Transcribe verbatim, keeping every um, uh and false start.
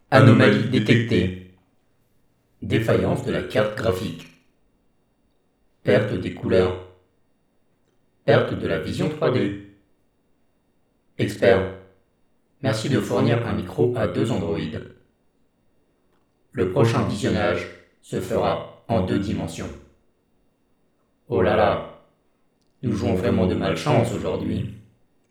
Anomalie détectée. Défaillance de la carte graphique. Perte des couleurs. Perte de la vision trois D. Expert. Merci de fournir un micro à deux Android. Le prochain visionnage se fera en deux dimensions. Oh là là, nous jouons vraiment de malchance aujourd'hui.